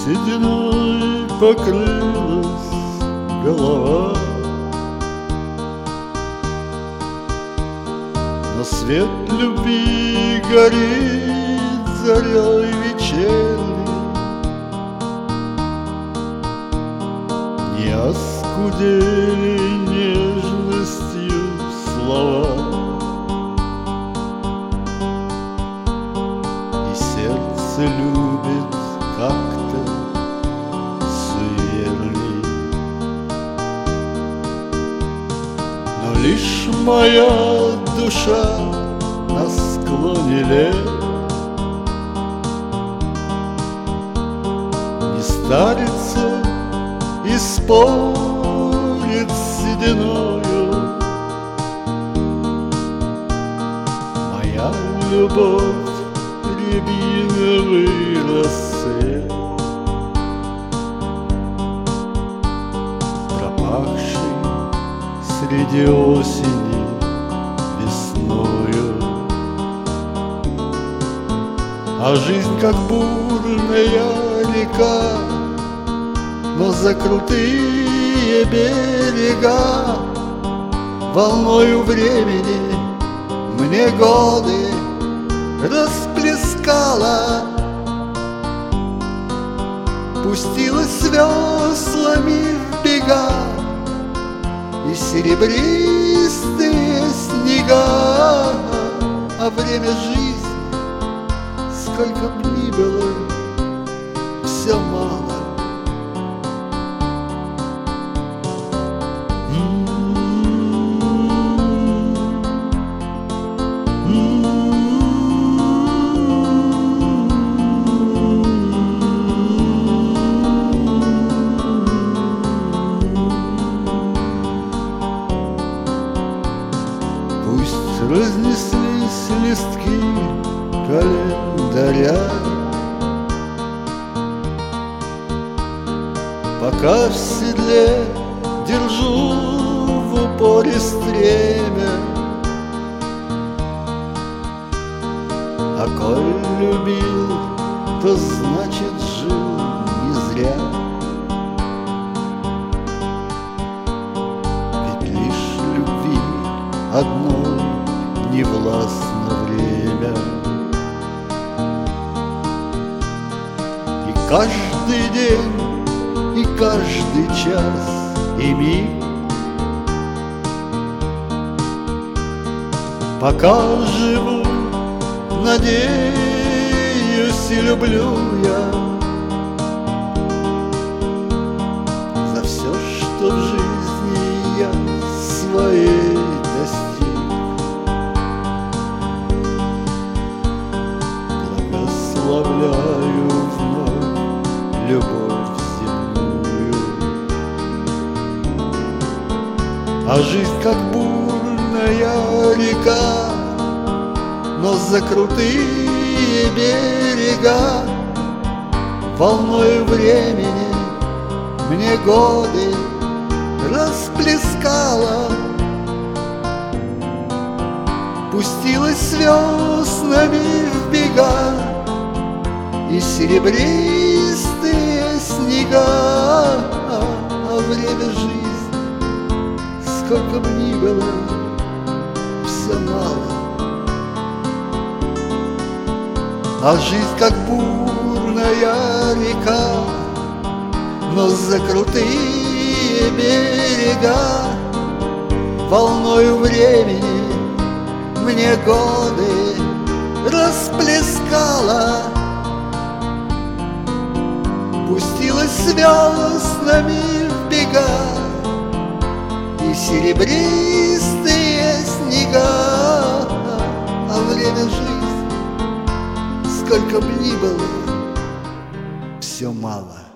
сединой покрылась голова, но свет любви горит зарей вечерней. Не оскудели нежностью слова, и сердце любит как-то суеверней. Но лишь моя душа на склоне лет не старится и спорит с сединою. Моя любовь рябиновый рассвет, пропахший среди осени весною. А жизнь как бурная река, но за крутые берега волною времени мне годы расплескала. Пустилась веслами в бега, и серебристые снега. А время жизни, сколько б ни было, все мало. Пусть разнеслись листки календаря, пока в седле держу в упоре стремя. А коль любил, то значит жил не зря. Ведь лишь любви одной не властно время. И каждый день, и каждый час, и миг, пока живу, надеюсь и люблю я. За все, что в жизни я своей достиг, благословляю вновь любовь земную. А жизнь как бурная река, но за крутые берега волною времени мне годы расплескала. Пустилась веснами в бега, и серебристые снега. А время жизни, сколько б ни было, все мало. А жизнь как бурная река, но за крутые берега волною времени мне годы расплескала. Пустилась веснами в бега, и серебристые снега. А время жизни, сколько б ни было, все мало.